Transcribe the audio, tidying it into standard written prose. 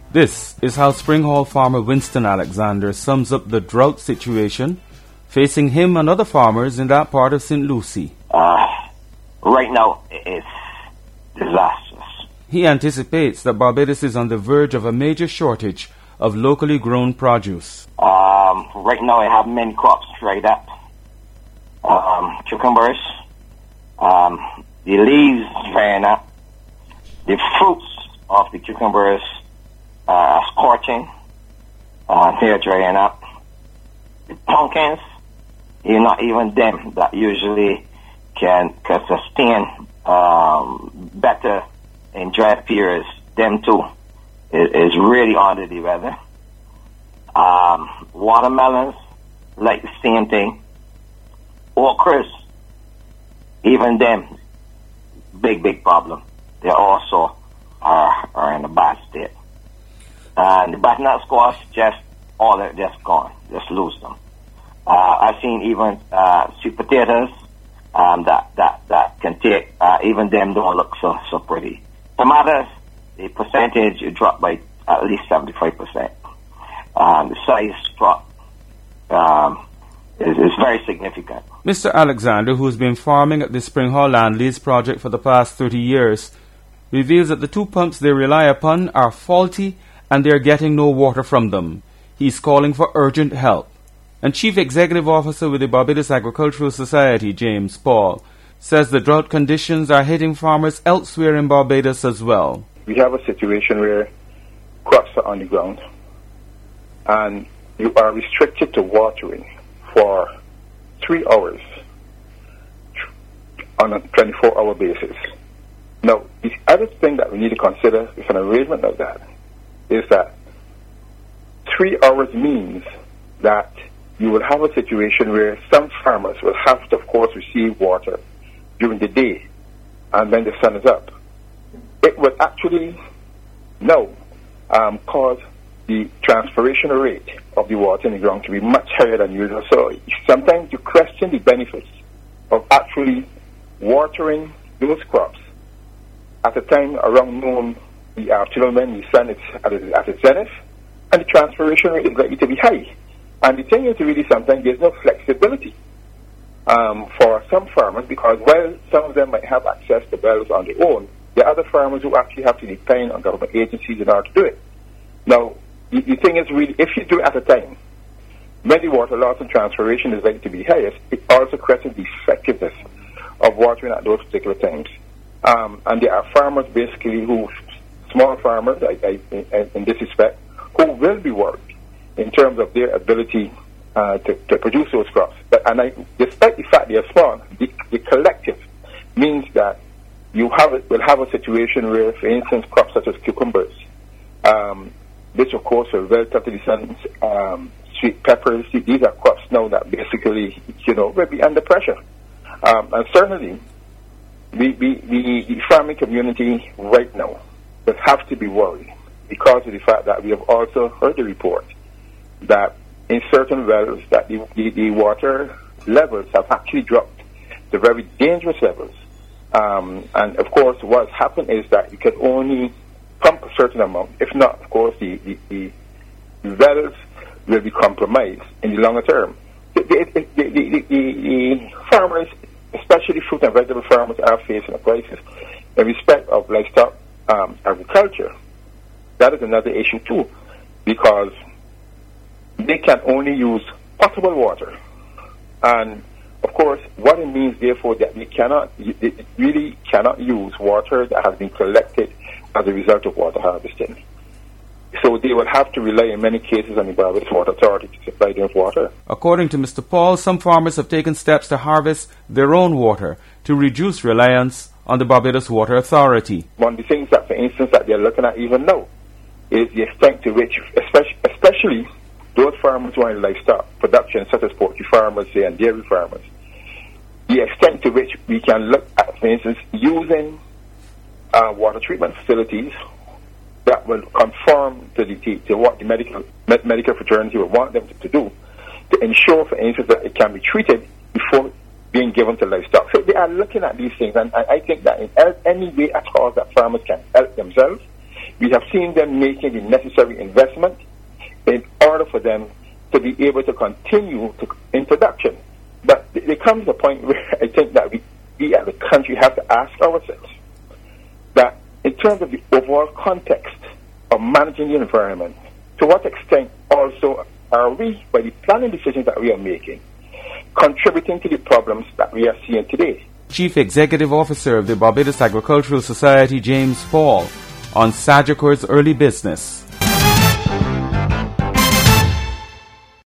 This is how Springhall farmer Winston Alexander sums up the drought situation facing him and other farmers in that part of St. Lucie. Right now, it's disastrous. He anticipates that Barbados is on the verge of a major shortage of locally grown produce. Right now, I have many crops dried up. Cucumbers, the leaves drying up, the fruits of the cucumbers are scorching, they're drying up. The pumpkins, not even them that usually can sustain better in dry periods, them too is really under the weather. Watermelons, like the same thing. Okras, even them, big problem. They also are in a bad state. And the butternut squash, just gone. Just lose them. I've seen even sweet potatoes that can take, even them don't look so pretty. Tomatoes, the percentage dropped by at least 75%. The size drop is very significant. Mr. Alexander, who has been farming at the Springhall Land Lease project for the past 30 years, reveals that the two pumps they rely upon are faulty and they are getting no water from them. He's calling for urgent help. And Chief Executive Officer with the Barbados Agricultural Society, James Paul, says the drought conditions are hitting farmers elsewhere in Barbados as well. We have a situation where crops are on the ground and you are restricted to watering for 3 hours on a 24-hour basis. Now, the other thing that we need to consider with an arrangement like that is that 3 hours means that you will have a situation where some farmers will have to, of course, receive water during the day and when the sun is up. It will actually now cause the transpiration rate of the water in the ground to be much higher than usual. So sometimes you question the benefits of actually watering those crops at a time around noon, the afternoon when the sun is at its zenith, and the transpiration rate is likely to be high. And the thing is, really, sometimes there's no flexibility for some farmers, because while some of them might have access to wells on their own, there are other farmers who actually have to depend on government agencies in order to do it. Now, the thing is, really, if you do it at a time when the water loss and transpiration is likely to be highest, it also questions the effectiveness of watering at those particular times. And there are farmers, basically, small farmers, in this respect, who will be worried in terms of their ability to produce those crops. Despite the fact they are small, the collective means that will have a situation where, for instance, crops such as cucumbers, which of course are relatively sweet peppers, these are crops now that basically, will be under pressure. And certainly, the farming community right now will have to be worried because of the fact that we have also heard the report that in certain wells that the water levels have actually dropped to very dangerous levels. And of course, what's happened is that you can only pump a certain amount. If not, of course, the wells will be compromised in the longer term. The farmers, especially fruit and vegetable farmers, are facing a crisis in respect of livestock agriculture. That is another issue too, because they can only use potable water. And of course, what it means, therefore, that they really cannot use water that has been collected as a result of water harvesting. So they will have to rely in many cases on the Barbados Water Authority to supply them with water. According to Mr. Paul, some farmers have taken steps to harvest their own water to reduce reliance on the Barbados Water Authority. One of the things that, for instance, that they're looking at even now is the extent to which, especially those farmers who are in livestock production, such as poultry farmers and dairy farmers, the extent to which we can look at, for instance, using water treatment facilities that will conform to what the medical fraternity will want them to do, to ensure, for instance, that it can be treated before being given to livestock. So they are looking at these things, and I think that in any way at all that farmers can help themselves We have seen them making the necessary investment in order for them to be able to continue in production. But there comes a point where I think that we as a country have to ask ourselves that in terms of the overall context of managing the environment, to what extent also are we, by the planning decisions that we are making, contributing to the problems that we are seeing today? Chief Executive Officer of the Barbados Agricultural Society, James Paul, on Sagicor's early business.